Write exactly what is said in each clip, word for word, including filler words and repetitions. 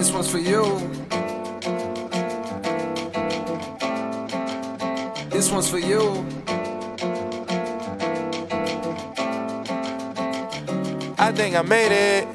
This one's for you. This one's for you. I think I made it.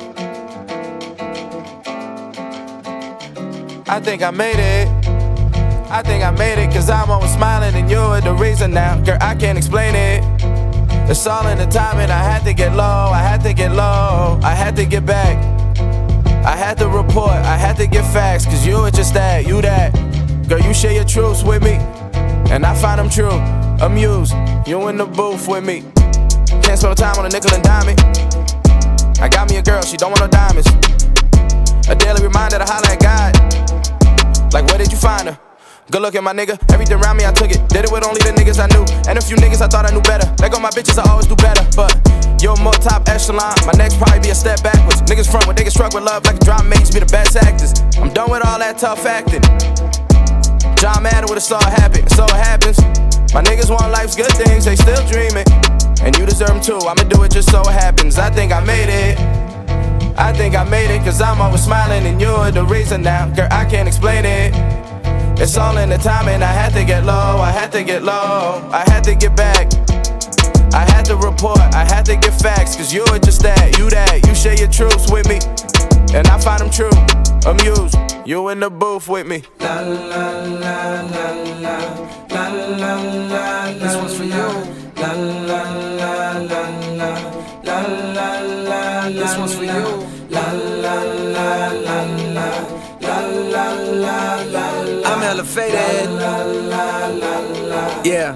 I think I made it. I think I made it, cause I'm always smiling and you're the reason now. Girl, I can't explain it. It's all in the timing. I had to get low, I had to get low, I had to get back. I had to report, I had to get facts, cause you were just that, you that. Girl, you share your truths with me, and I find them true. Amused, you in the booth with me. Can't spend no time on a nickel and dime it. I got me a girl, she don't want no diamonds. A daily reminder to holler at God. Like, where did you find her? Good looking, my nigga. Everything around me, I took it. Did it with only the niggas I knew. And a few niggas I thought I knew better. Let go my bitches, I always do better. But you're more top echelon. My next probably be a step backwards. Niggas front when they get struck with love like a drama makes me the best actors. I'm done with all that tough acting. John Madden with a saw happen. So it happens. My niggas want life's good things, they still dreaming. And you deserve them too, I'ma do it just so it happens. I think I made it. I think I made it, cause I'm always smiling and you're the reason now. Girl, I can't explain it. It's all in the timing. I had to get low, I had to get low, I had to get back. I had to report, I had to get facts, cause you were just that, you that. You share your truths with me, and I find them true. Amused, you in the booth with me. La la la la la la la la. This one's for you. La la la la la la la la. This one's for you. La la la la la la la la la. I'm elevated. Yeah.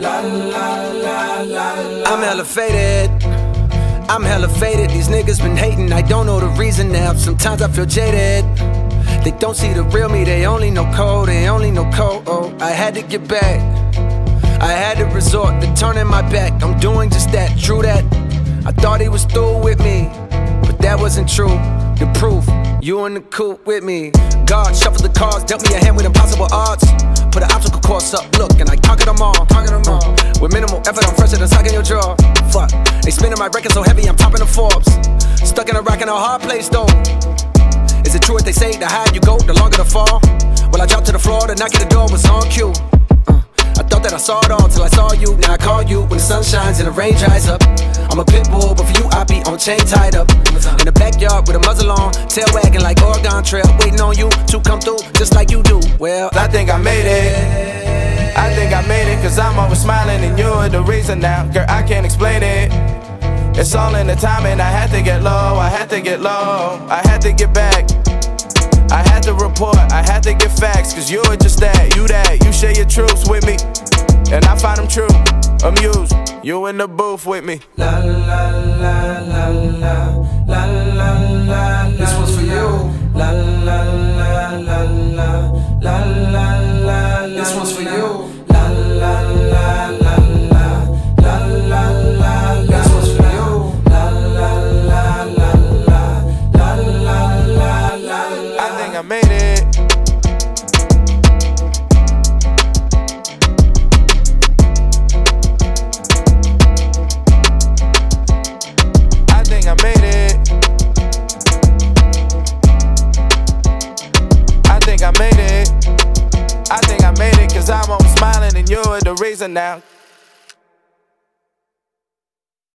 I'm elevated. I'm elevated. These niggas been hating. I don't know the reason now. Sometimes I feel jaded. They don't see the real me. They only know code. They only know code. Oh, I had to get back. I had to resort to turning my back. I'm doing just that. True that. I thought he was through with me, but that wasn't true. The proof, you in the coupe with me. God shuffled the cards, dealt me a hand with impossible odds. Put an obstacle course up, look, and I conquered them all. Conquered them all. With minimal effort, I'm fresher than sock in your jaw. Fuck, they spinning my record so heavy, I'm topping the Forbes. Stuck in a rock in a hard place though. Is it true what they say, the higher you go, the longer the fall? Well, I dropped to the floor, the knock at the door was on cue. uh, I thought that I saw it all till I saw you. Now I call you when the sun shines and the rain dries up. I'm a pit bull, but for you I be on chain tied up. In the backyard with a muzzle on, tail wagging like Oregon Trail, waiting on you to come through just like you do. Well, I think I made it. I think I made it, cause I'm always smiling and you're the reason now. Girl, I can't explain it. It's all in the timing. I had to get low, I had to get low, I had to get back. I had to report, I had to get facts, cause you were just that, you that. You share your truths with me, and I find them true. Amused, you in the booth with me. La la la la la la la la. This one's for you. La la la la la la la la. This one's for you. La la la la la la la la. This one's for you. La la la la la la la la la. I think I made it. I made it. I think I made it. I think I made it, cause I'm always smiling and you're the reason now.